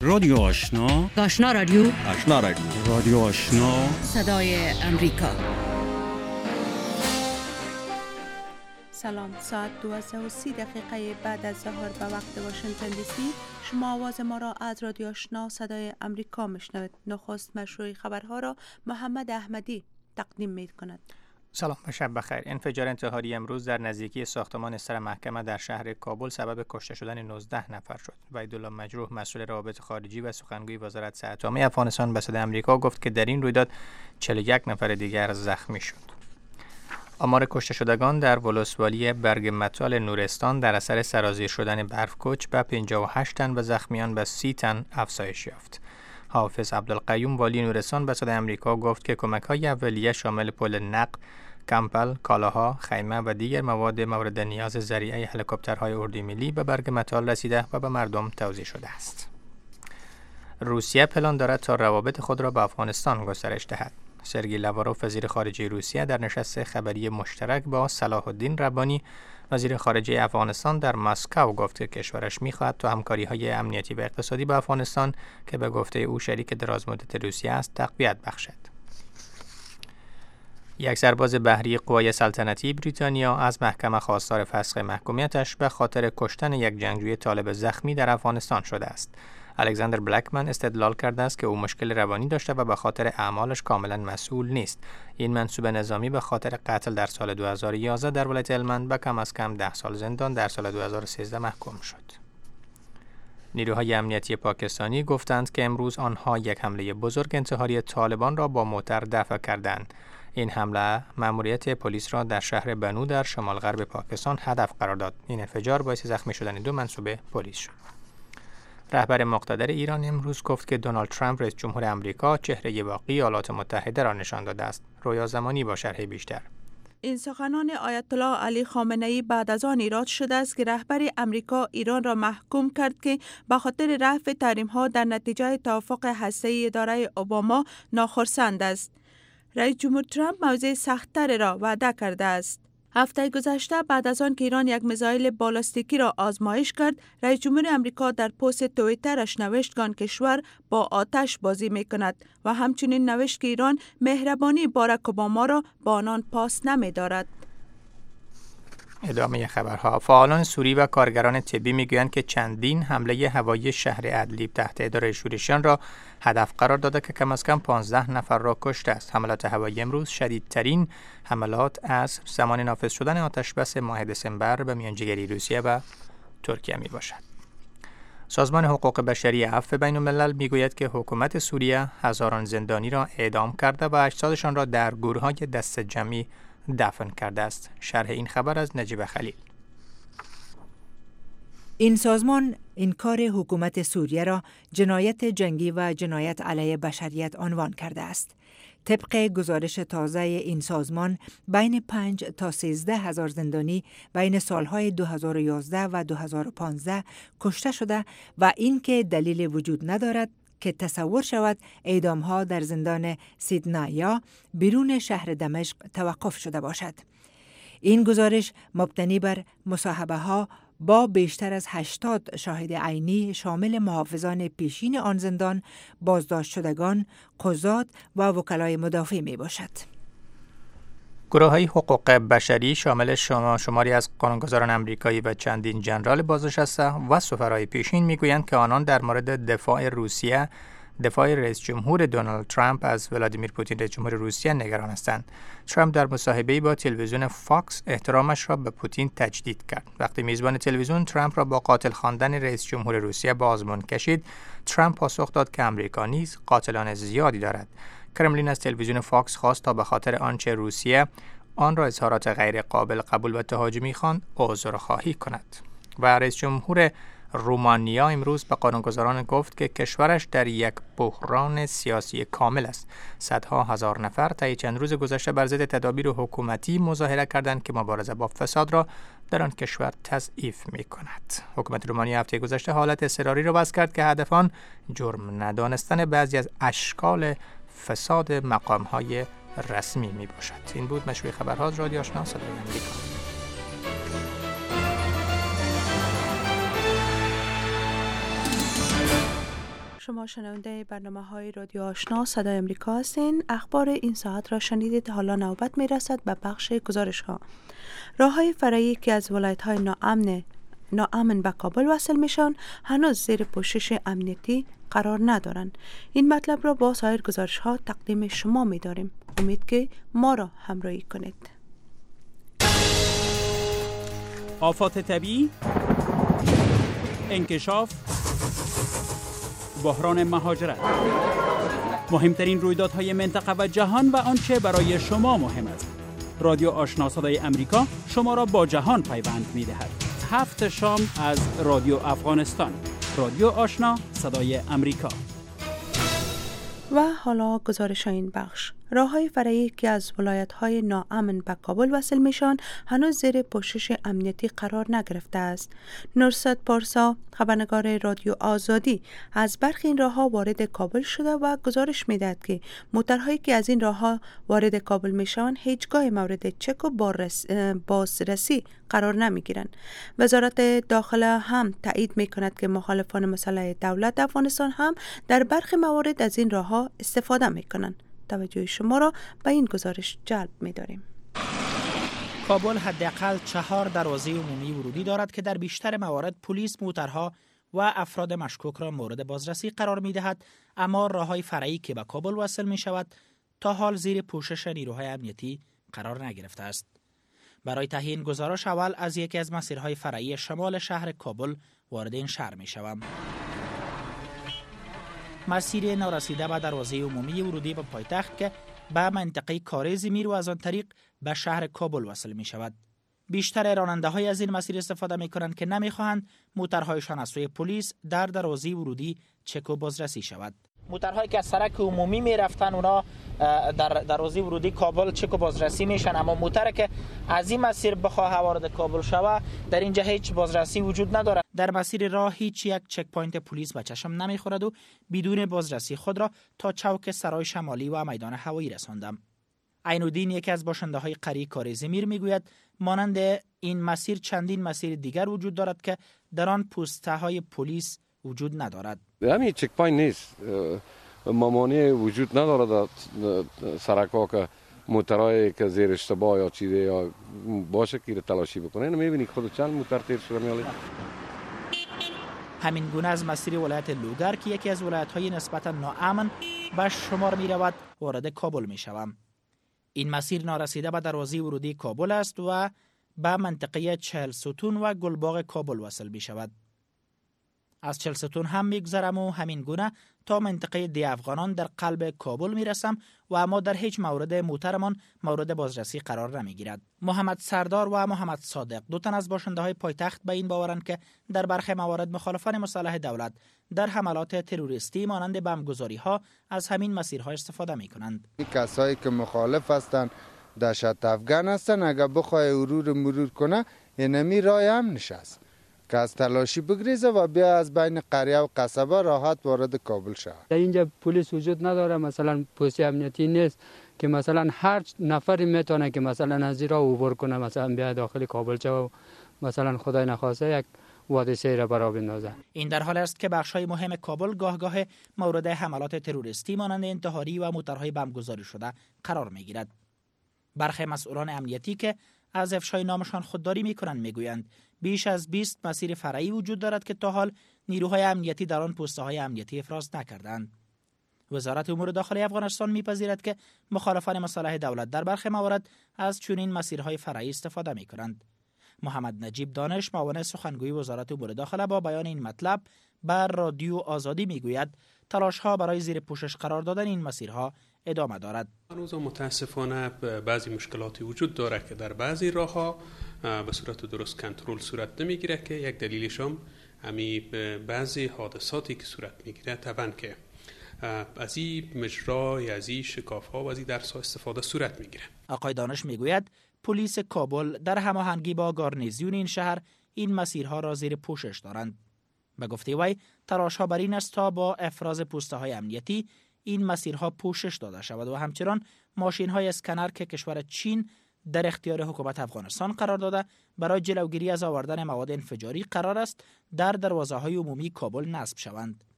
رادیو آشنا، آشنا رادیو، آشنا رادیو، رادیو آشنا، صدای امریکا. سلام، ساعت 12:30 بعد از ظهر به وقت واشنگتن دی سی شما آواز ما را از رادیو آشنا صدای امریکا میشنوید. نخست مشروع خبرها را محمد احمدی تقدیم می کند. سلام و شب بخیر. انفجار انتحاری امروز در نزدیکی ساختمان سر محکمه در شهر کابل سبب کشته شدن 19 نفر شد. وحیدالله مجروح مسئول روابط خارجی و سخنگوی وزارت صحت عامه افغانستان به صدای امریکا گفت که در این رویداد 41 نفر دیگر زخمی شد. آمار کشته شدگان در ولسوالی برگ متال نورستان در اثر سرازیر شدن برفکوچ به 58 تن و زخمیان به 30 تن افزایش یافت. حافظ عبدالقیوم والی نورستان به صدای امریکا گفت که کمک‌های اولیه شامل پل نقل، کمپل، کالاها، خیمه و دیگر مواد مورد نیاز ذریعه هلیکوپترهای اردوی ملی به برگ متال رسیده و به مردم توزیع شده است. روسیه پلان دارد تا روابط خود را به افغانستان گسترش دهد. سرگئی لاواروف وزیر خارجه روسیه در نشست خبری مشترک با صلاح الدین ربانی وزیر خارجه افغانستان در مسکو گفت که کشورش می‌خواهد تا همکاری‌های امنیتی و اقتصادی با افغانستان که به گفته او شریک درازمدت روسیه است تقویت بخشد. یک سرباز بحری قوای سلطنتی بریتانیا از محکمه خواستار فسخ محکومیتش به خاطر کشتن یک جنگجوی طالب زخمی در افغانستان شده است. الکساندر بلکمن استدلال کرده است که او مشکل روانی داشته و به خاطر اعمالش کاملا مسئول نیست. این منصوب نظامی به خاطر قتل در سال 2011 در ولایت هلمند به کم از کم 10 سال زندان در سال 2013 محکوم شد. نیروهای امنیتی پاکستانی گفتند که امروز آنها یک حمله بزرگ انتحاری طالبان را با موتر دفع کردند. این حمله مأموریت پلیس را در شهر بنو در شمال غرب پاکستان هدف قرار داد. این انفجار باعث زخمی شدن 2 منصوب پلیس شد. رهبر مقتدر ایران امروز گفت که دونالد ترامپ رئیس جمهور آمریکا چهره واقعی ایالات متحده را نشان داده است. رویا زمانی با شرح بیشتر. این سخنان آیت الله علی خامنه ای بعد از آن ایراد شده است که رهبر امریکا ایران را محکوم کرد که به خاطر رفع تحریم‌ها در نتیجه توافق هسته‌ای اداره اوباما ناخرسند است. رئیس جمهور ترامپ موضع سخت‌تر را وعده کرده است. هفته گذشته بعد از آن که ایران یک میزایل بالستیکی را آزمایش کرد، رئیس جمهور امریکا در پست توییترش نوشت که آن کشور با آتش بازی می‌کند و همچنین نوشت که ایران مهربانی باراک اوباما را با آنان پاس نمی‌دارد. ادامه خبرها. فعالان سوری و کارگران طبی میگویند که چندین حمله هوایی شهر ادلیب تحت اداره شورشیان را هدف قرار داده که کم از کم 15 نفر را کشته است. حملات هوایی امروز شدیدترین حملات از زمان نافذ شدن آتشبس ماه دسامبر به میانجیگری روسیه و ترکیه می باشد. سازمان حقوق بشری عفو بین الملل میگوید که حکومت سوریه هزاران زندانی را اعدام کرده و اجسادشان را در گورهای دست جمعی دفن کرده است. شرح این خبر از نجیب خلیل. این سازمان این کار حکومت سوریه را جنایت جنگی و جنایت علیه بشریت عنوان کرده است. طبق گزارش تازه این سازمان بین 5 تا 13 هزار زندانی بین سالهای 2011 و 2015 کشته شده و این که دلیل وجود ندارد که تصور شود اعدام‌ها در زندان سیدنایا بیرون شهر دمشق توقف شده باشد. این گزارش مبتنی بر مصاحبه‌ها با بیشتر از 80 شاهد عینی شامل محافظان پیشین آن زندان، بازداشت شدگان، قضات و وکلای مدافع می باشد. گروه‌های حقوق بشری شامل شماری از قانونگذاران آمریکایی و چندین ژنرال بازنشسته و سفرای پیشین میگویند که آنان در مورد دفاع رئیس جمهور دونالد ترامپ از ولادیمیر پوتین رئیس جمهور روسیه نگران هستند. ترامپ در مصاحبه‌ای با تلویزیون فاکس احترامش را به پوتین تجدید کرد. وقتی میزبان تلویزیون ترامپ را با قاتل خواندن رئیس جمهور روسیه به آزمون کشید، ترامپ پاسخ داد که آمریکا نیز قاتلان زیادی دارد. کرملین از تلویزیون فاکس خواست تا به خاطر آنچه روسیه آن را اظهارات غیر قابل قبول و تهاجمی خواند عذرخواهی کند. و رئیس جمهور رومانیا امروز به قانونگذاران گفت که کشورش در یک بحران سیاسی کامل است. صدها هزار نفر طی چند روز گذشته بر ضد تدابیر حکومتی مظاهره کردند که مبارزه با فساد را در آن کشور تضعیف می‌کند. حکومت رومانیا هفته گذشته حالت اضطراری را وضع کرد که هدف آن جرم ندانستن بعضی از اشکال فساد مقام‌های رسمی میباشد. این بود مشروع خبرها از رادیو آشنا صدای امریکا. شما شنونده برنامه‌های رادیو آشنا صدای امریکا هستین. اخبار این ساعت را شنیدید. حالا نوبت میرسد به بخش گزارش‌ها. راه‌های فرعی که از ولایت‌های ناامن به کابل وصل میشن هنوز زیر پوشش امنیتی قرار ندارند. این مطلب را با سایر گزارش‌ها تقدیم شما می‌داریم. امید که ما را همراهی کنید. آفات طبیعی، انکشاف، بحران مهاجرت، مهمترین رویدادهای منطقه و جهان و آنچه برای شما مهم است. رادیو آشنا صدای امریکا شما را با جهان پیوند می‌دهد. 7 شام از رادیو افغانستان. رادیو آشنا صدای امریکا. و حالا گزارش این بخش. راه‌های فرعی که از ولایت‌های ناامن به کابل وصل میشن هنوز زیر پوشش امنیتی قرار نگرفته است. نورست پارسا، خبرنگار رادیو آزادی، از برخی این راه‌ها وارد کابل شده و گزارش می‌دهد که موترهایی که از این راه‌ها وارد کابل میشن هیچگاه مورد چک و بازرسی قرار نمی‌گیرند. وزارت داخله هم تایید می‌کند که مخالفان مسلح دولت افغانستان هم در برخی موارد از این راه‌ها استفاده می‌کنند. توجه شما را به این گزارش جلب می‌داریم. کابل حداقل 4 دروازه عمومی ورودی دارد که در بیشتر موارد پلیس موترها و افراد مشکوک را مورد بازرسی قرار می‌دهد، اما راه‌های فرعی که به کابل وصل می‌شود تا حال زیر پوشش نیروهای امنیتی قرار نگرفته است. برای تهیه این گزارش اول از یکی از مسیرهای فرعی شمال شهر کابل وارد این شهر می‌شوم. مسیر نارسیده به دروازه عمومی ورودی به پایتخت که به منطقه کاریز میره و از آن طریق به شهر کابل وصل می شود. بیشتر راننده‌های از این مسیر استفاده می کنند که نمی‌خواهند موترهایشان از سوی پلیس در دروازه ورودی چک و بازرسی شود. موترهایی که از سرک عمومی می رفتن اونا در دروازه ورودی کابل چک و بازرسی میشن، اما موتر که از این مسیر بخواه وارد کابل شود در اینجا هیچ بازرسی وجود ندارد. در مسیر راه هیچ یک چک پوینت پلیس به چشم نمیخورد و بدون بازرسی خود را تا چوک سرای شمالی و میدان هوایی رساندم. عین‌الدین، یکی از باشنده‌های قریه کاریزمیر، میگوید مانند این مسیر چندین مسیر دیگر وجود دارد که در آن پوسته‌های پلیس وجود ندارد. همین چک پوینت نیست، مامانه وجود نداره در سرک‌ها که موترهای که زیر اشتباه یا چیزی یا باشه که تلاشی بکنه. می‌بینی خود چند موتر تیر شده میاله. همین گونه از مسیر ولایت لوگر که یکی از ولایت‌های نسبتاً ناامن به شمار می‌رود وارد کابل می‌شوم. این مسیر نارسیده به دروازه ورودی کابل است و به منطقه 40 ستون و گلباغ کابل وصل می‌شود. از 40 ستون هم میگذرم و همین گونه تا منطقه دی افغانان در قلب کابل میرسم و اما در هیچ مورد موترمان مورد بازرسی قرار نمیگیرد. محمد سردار و محمد صادق، دو تن از باشنده های پایتخت، به این باورند که در برخی موارد مخالفان مسلح دولت در حملات تروریستی مانند بمبگذاری ها از همین مسیرها استفاده می کنند. کسایی که مخالف هستند دهشت افغان هستند، اگر بخوای مرور کنه اینمی راه هم نشست که از تلاشی بگریزه و بیا از بین قریه و قصبه راحت وارد کابل شود. در اینجا پلیس وجود نداره، مثلا پست امنیتی نیست که مثلا هر نفری میتونه که مثلا از زیرا عبور کنه، مثلا بیا داخل کابل شود و مثلا خدای نخواسته یک حادثه را برا بندازه. این در حال است که بخش‌های مهم کابل گاه مورد حملات تروریستی مانند انتحاری و موترهای بمبگذاری شده قرار میگیرد. برخی مسئولان امنیتی که از افشای نامشان خودداری میکنند میگویند بیش از 20 مسیر فرعی وجود دارد که تا حال نیروهای امنیتی در آن پست‌های امنیتی افراز نکردند. وزارت امور داخلی افغانستان میپذیرد که مخالفان مسلح دولت در برخی موارد از چنین مسیرهای فرعی استفاده میکنند. محمد نجیب دانش، معاون سخنگوی وزارت امور داخله، با بیان این مطلب بر رادیو آزادی میگوید تلاش‌ها برای زیر پوشش قرار دادن این مسیرها ادامه دارد. هنوز متاسفانه بعضی مشکلاتی وجود دارد که در بعضی راه‌ها به صورت درست کنترل صورت نمیگیره که یک دلیلش هم بعضی حادثاتی که صورت میگیره طبعا که از این مجرا یا از این شکاف‌ها و از این درس‌ها استفاده صورت میگیره. آقای دانش میگوید پلیس کابل در هماهنگی با گارنیزیون این شهر این مسیرها را زیر پوشش دارند. به گفته وی تلاش‌ها بر این است تا با افراز پوسته‌های امنیتی این مسیرها پوشش داده شود و همچنان ماشین‌های اسکنر که کشور چین در اختیار حکومت افغانستان قرار داده برای جلوگیری از آوردن مواد انفجاری قرار است در دروازه‌های عمومی کابل نصب شوند.